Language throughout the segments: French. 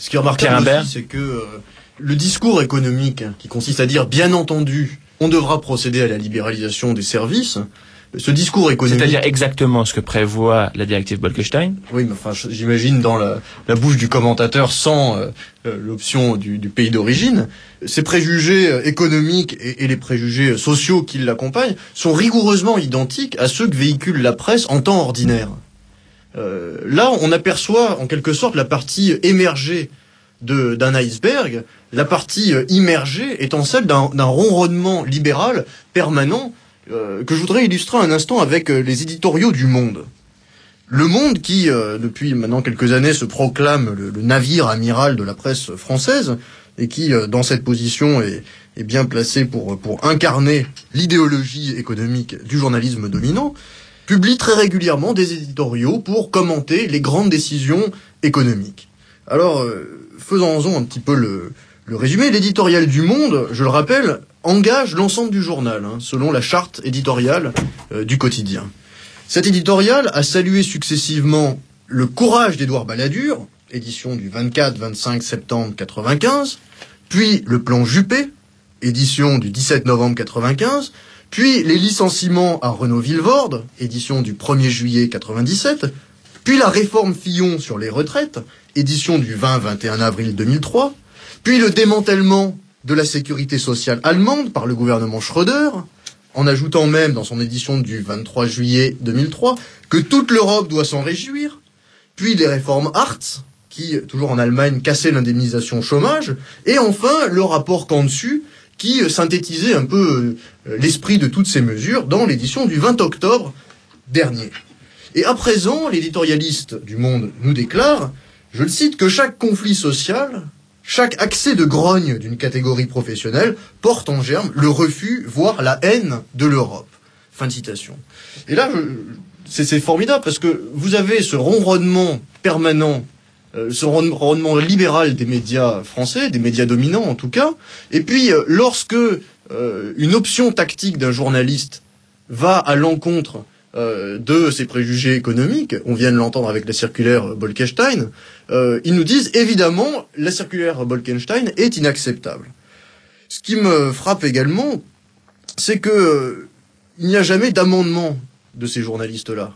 Ce qui est remarquable aussi, c'est que le discours économique, qui consiste à dire, bien entendu, on devra procéder à la libéralisation des services, ce discours économique... C'est-à-dire exactement ce que prévoit la directive Bolkestein. Oui, mais enfin, j'imagine dans la bouche du commentateur sans l'option du pays d'origine, ces préjugés économiques et les préjugés sociaux qui l'accompagnent sont rigoureusement identiques à ceux que véhicule la presse en temps ordinaire. Là, on aperçoit en quelque sorte la partie émergée d'un iceberg, la partie immergée étant celle d'un ronronnement libéral permanent que je voudrais illustrer un instant avec les éditoriaux du Monde. Le Monde qui, depuis maintenant quelques années, se proclame le navire amiral de la presse française et qui, dans cette position, est bien placé pour incarner l'idéologie économique du journalisme dominant, publie très régulièrement des éditoriaux pour commenter les grandes décisions économiques. Alors, faisons-en un petit peu le résumé. L'éditorial du Monde, je le rappelle, engage l'ensemble du journal, selon la charte éditoriale du quotidien. Cet éditorial a salué successivement le courage d'Édouard Balladur, édition du 24-25 septembre 95, puis le plan Juppé, édition du 17 novembre 95, puis les licenciements à Renault-Villevorde, édition du 1er juillet 97, puis la réforme Fillon sur les retraites, édition du 20-21 avril 2003, puis le démantèlement de la sécurité sociale allemande par le gouvernement Schröder, en ajoutant même dans son édition du 23 juillet 2003 que toute l'Europe doit s'en réjouir, puis les réformes Hartz, qui, toujours en Allemagne, cassaient l'indemnisation chômage, et enfin le rapport Cantu, qui synthétisait un peu l'esprit de toutes ces mesures dans l'édition du 20 octobre dernier. Et à présent, l'éditorialiste du Monde nous déclare, je le cite, que chaque conflit social, chaque accès de grogne d'une catégorie professionnelle porte en germe le refus, voire la haine de l'Europe. Fin de citation. Et là, c'est formidable parce que vous avez ce ronronnement permanent, ce ronronnement libéral des médias français, des médias dominants en tout cas, et puis lorsque une option tactique d'un journaliste va à l'encontre de ces préjugés économiques, on vient de l'entendre avec la circulaire Bolkestein, ils nous disent évidemment la circulaire Bolkestein est inacceptable. Ce qui me frappe également, c'est que il n'y a jamais d'amendement de ces journalistes-là.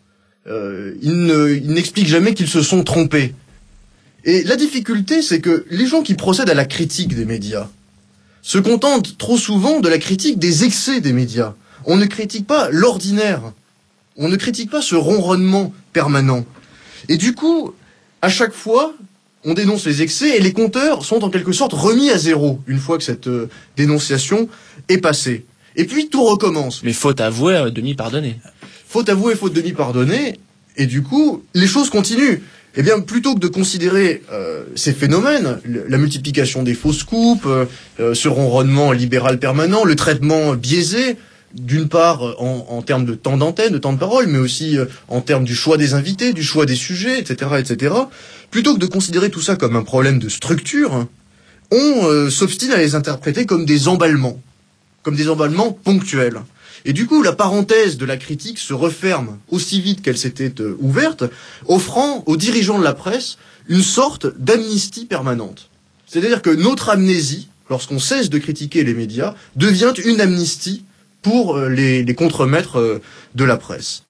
Ils n'expliquent jamais qu'ils se sont trompés. Et la difficulté, c'est que les gens qui procèdent à la critique des médias se contentent trop souvent de la critique des excès des médias. On ne critique pas l'ordinaire. On ne critique pas ce ronronnement permanent. Et du coup, à chaque fois, on dénonce les excès et les compteurs sont en quelque sorte remis à zéro une fois que cette dénonciation est passée. Et puis tout recommence. Mais faute avouée, demi-pardonnée. Faute avouée, faute demi-pardonnée. Et du coup, les choses continuent. Eh bien, plutôt que de considérer ces phénomènes, la multiplication des fausses coupes, ce ronronnement libéral permanent, le traitement biaisé, d'une part en termes de temps d'antenne, de temps de parole, mais aussi en termes du choix des invités, du choix des sujets, etc., etc. Plutôt que de considérer tout ça comme un problème de structure, on s'obstine à les interpréter comme des emballements ponctuels. Et du coup, la parenthèse de la critique se referme aussi vite qu'elle s'était ouverte, offrant aux dirigeants de la presse une sorte d'amnistie permanente. C'est-à-dire que notre amnésie, lorsqu'on cesse de critiquer les médias, devient une amnistie pour les contremaîtres de la presse.